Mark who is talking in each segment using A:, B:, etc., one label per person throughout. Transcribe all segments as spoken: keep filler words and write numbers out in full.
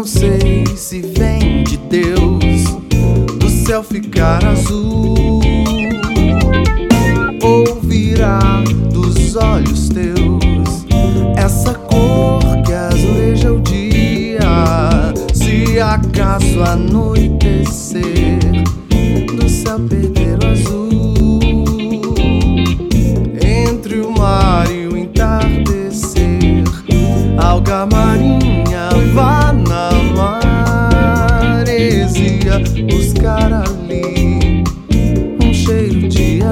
A: não sei se vem de Deus, do céu ficar azul, ou virá dos olhos teus essa cor que azuleja o dia. Se acaso anoitecer, do céu perder o azul, entre o mar e o entardecer, alga marinha vá na maresia buscar ali um cheiro de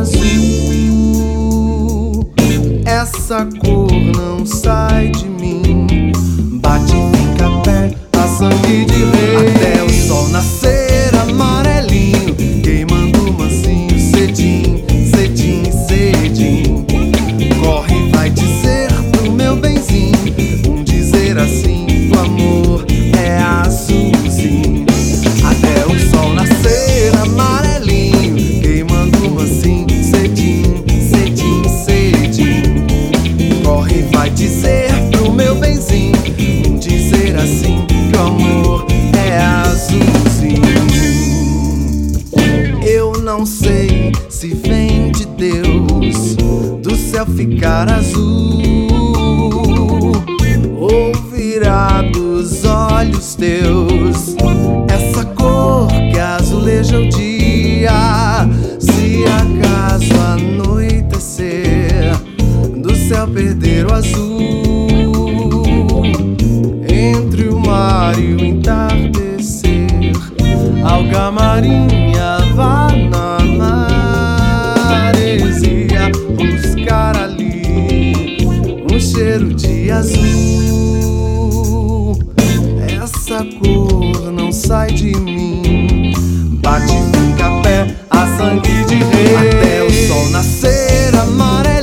A: azul. Essa cor não sai de mim, bate e fica a pé, a sangue de rei, até o sol nascer amarelinho, queimando mansinho, cedinho, cedinho, cedinho. Corre e vai dizer pro meu benzinho, um dizer assim, o amor é azulzinho. Até o sol nascer amarelinho, queimando mansinho, cedinho, cedinho, cedinho. Corre e vai dizer pro meu benzinho, um dizer assim, que o amor é azulzinho. Eu não sei se vem de Deus, do céu ficar azul, ou virá dos olhos teus essa cor que azuleja o dia. Se acaso anoitecer, do céu perder o azul, entre o mar e o entardecer, alga marinha vá na maresia buscar ali um cheiro de azul. Essa cor não sai de mim, bate e fica a pé, a sangue de rei, até o sol nascer amarelo.